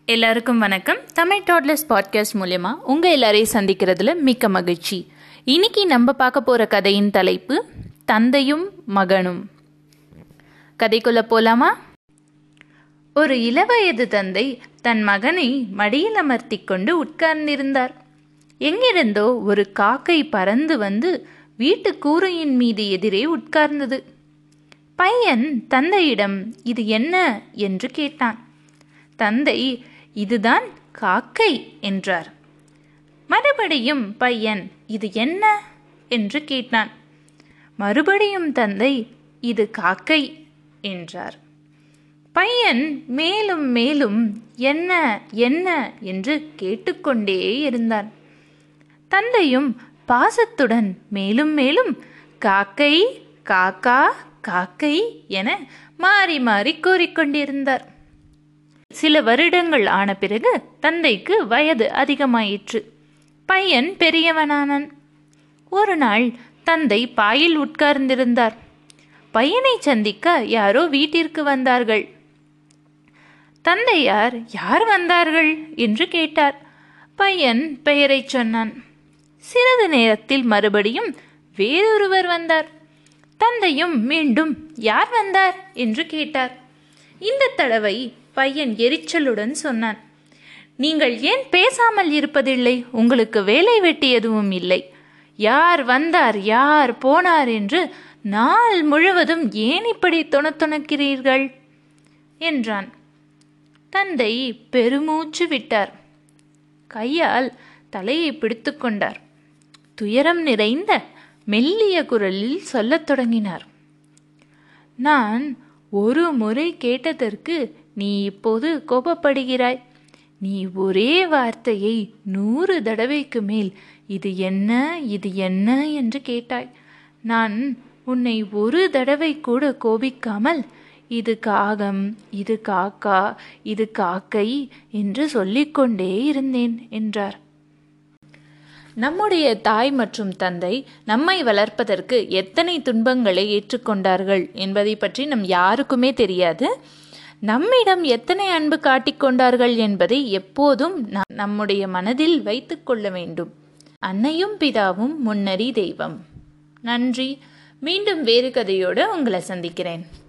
எல்லாருக்கும் வணக்கம். Tamil toddlers podcast மூலமா உங்கள் எல்லாரையும் சந்திக்கிறதுல மிக்க மகிழ்ச்சி. இன்னைக்கு நம்ம பார்க்க போகிற கதையின் தலைப்பு தந்தையும் மகனும். கதைக்குள்ள போலாமா? ஒரு இளவயது தந்தை தன் மகனை மடியில் அமர்த்தி கொண்டு உட்கார்ந்திருந்தார். எங்கிருந்தோ ஒரு காக்கை பறந்து வந்து வீட்டு கூரையின் மீது எதிரே உட்கார்ந்தது. பையன் தந்தையிடம் இது என்ன என்று கேட்டான். தந்தை இதுதான் காக்கை என்றார். மறுபடியும் பையன் இது என்ன என்று கேட்டான். மறுபடியும் தந்தை இது காக்கை என்றார். பையன் மேலும் மேலும் என்ன என்ன என்று கேட்டுக்கொண்டே இருந்தான். தந்தையும் பாசத்துடன் மேலும் மேலும் காக்கை காக்கா காக்கை என மாறி மாறி கூறிக்கொண்டிருந்தார். சில வருடங்கள் ஆன பிறகு தந்தைக்கு வயது அதிகமாயிற்று. பையன் பெரியவனானான். ஒரு நாள் தந்தை பாயில் உட்கார்ந்திருந்தார். பையனை சந்திக்க யாரோ வீட்டிற்கு வந்தார்கள். தந்தையார் யார் வந்தார்கள் என்று கேட்டார். பையன் பெயரை சொன்னான். சிறிது நேரத்தில் மறுபடியும் வேறொருவர் வந்தார். தந்தையும் மீண்டும் யார் வந்தார் என்று கேட்டார். இந்த தடவை பையன் எரிச்சலுடன் சொன்னான், நீங்கள் ஏன் பேசாமல் இருப்பதில்லை? உங்களுக்கு வேலை வெட்டி எதுவும் இல்லை. யார் வந்தார் யார் போனார் என்று நாள் முழுவதும் ஏன் இப்படி தொணக்கிறீர்கள் என்றான். தந்தை பெருமூச்சு விட்டார். கையால் தலையை பிடித்து கொண்டார். துயரம் நிறைந்த மெல்லிய குரலில் சொல்லத் தொடங்கினார். நான் ஒரு முறை கேட்டதற்கு நீ இப்போது கோபப்படுகிறாய். நீ ஒரே வார்த்தையை 100 தடவைக்கு மேல் இது என்ன இது என்ன என்று கேட்டாய். நான் உன்னை ஒரு தடவை கூட கோபிக்காமல் இது காகம் இது காக்கா இது காக்கை என்று சொல்லிக்கொண்டே இருந்தேன் என்றார். நம்முடைய தாய் மற்றும் தந்தை நம்மை வளர்ப்பதற்கு எத்தனை துன்பங்களை ஏற்றுக்கொண்டார்கள் என்பதை பற்றி நம் யாருக்குமே தெரியாது. நம்மிடம் எத்தனை அன்பு காட்டிக்கொண்டார்கள் என்பதை எப்போதும் நம்முடைய மனதில் வைத்து கொள்ள வேண்டும். அன்னையும் பிதாவும் முன்னறி தெய்வம். நன்றி. மீண்டும் வேறு கதையோடு உங்களை சந்திக்கிறேன்.